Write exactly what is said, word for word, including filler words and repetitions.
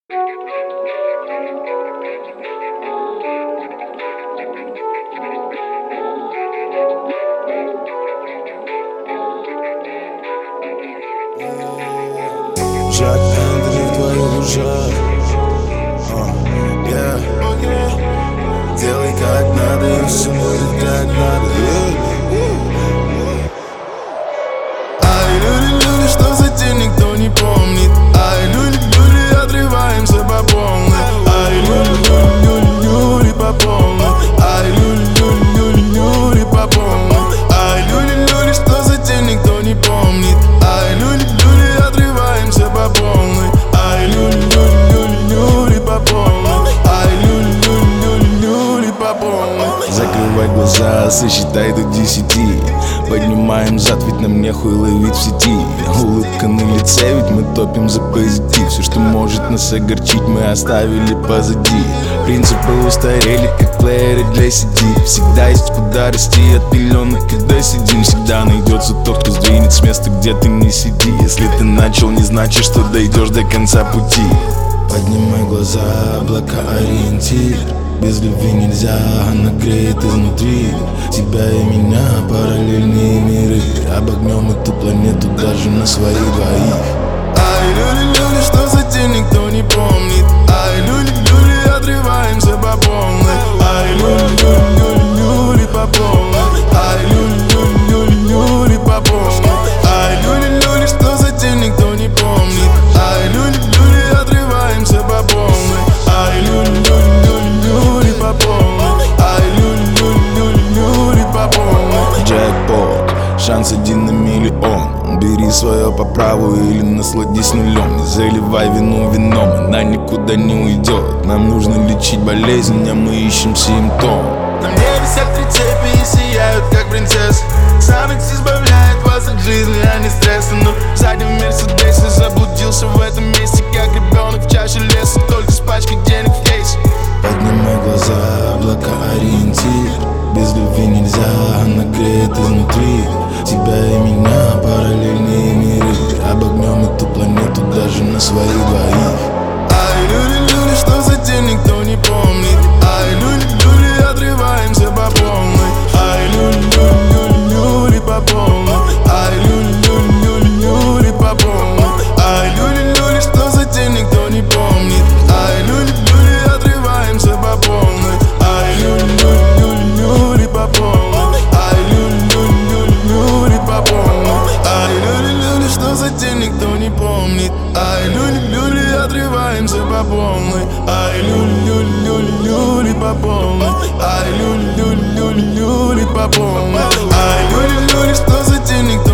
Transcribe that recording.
Жак Энтони в твоих ушах. uh, yeah. Делай как надо, и все будет как надо. yeah. Ай, люди, люди, что за день никто не помнит. Ай, люди, люди, отрываемся по полной. Ай, люди, люди, люди, люди по полной. Ай, люди, люди, люди, люди по полной. Ай, люди, люди, что за день никто не помнит. Ай, люди, люди, отрываемся по полной. Ай, люди, люди, люди, люди по полной. Ай, люди, люди, люди, люди по полной. Закрывай глаза, сосчитай до десяти. Поднимаем зад, ведь нам нехуй ловить в сети. Улыбка на лице, ведь мы топим за позитив. Все, что может нас огорчить, мы оставили позади. Принципы устарели, как плееры для си ди. Всегда есть куда расти от пеленок, когда сидим. Всегда найдется тот, кто сдвинет с места, где ты не сиди. Если ты начал, не значит, что дойдешь до конца пути. Поднимай глаза, облака ориентир. Без любви нельзя, она греет изнутри. Тебя и меня, параллельные миры. Обогнем эту планету даже на свои двоих. Ай, люди, люди, что за день никто не помнит. Ай, люди, люди, отрываемся по полной. Ай, люди, люди, люди, люди по полной. Ай, люди, люди, люди, люди по полной. Ай, люди, люди, что за день никто не помнит. Ай, люди, люди, отрываемся по полной. Ай, люди, люди, люди по полной. Ай, люди, люди, люди по полной. Джекпот, шанс один на миллион. Бери свое по праву или насладись нулем. Не заливай вину вином, она никуда не уйдет. Нам нужно лечить болезнь, а мы ищем симптом. На мне висят три цепи и сияют, как принцессы. Самец избавляет вас от жизни, а не стресса. Но сзади в Мерседесе заблудился в этом месте, как ребенок в чаше леса, только с пачкой денег в кейсе. Поднимай глаза, облака ориентир. Без любви нельзя, она греет изнутри. Тебя и меня, параллельные миры. Обогнем эту планету даже на свои двоих. Ай, люди, люди, что за день никто не помнит. Ай, люди, люди, отрываемся по полной. Ай, люди, люди, люди, люди по полной. Ай, люди, люди, люди, люди по полной. Ай, люди, люди, что за день никто не помнит. Ай, люди, люди, отрываемся по полной. Ай, люди, люди, люди по полной. Ай, люди, люди, люди по полной. Ай, люди, люди, что за день никто не помнит. Ай, люди, люди, отрываемся по полной. Ай, люди, люди, люди, люди по полной. Ай, люди, люди, люди, люди по полной. Ай, люди, люди, что за день никто